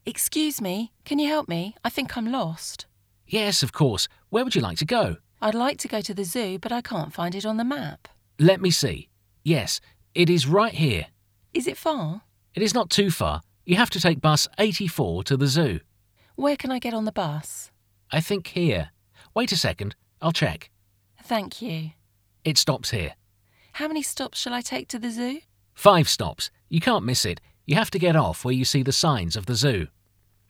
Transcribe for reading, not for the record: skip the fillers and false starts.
Excuse me, can you help me? I think I'm lost. Yes, of course. Where would you like to go? I'd like to go to the zoo, but I can't find it on the map. Let me see. Yes, it is right here. Is it far? It is not too far. You have to take bus 84 to the zoo. Where can I get on the bus? I think here. Wait a second. I'll check. Thank you. It stops here. How many stops shall I take to the zoo? 5 stops. You can't miss it. You have to get off where you see the signs of the zoo.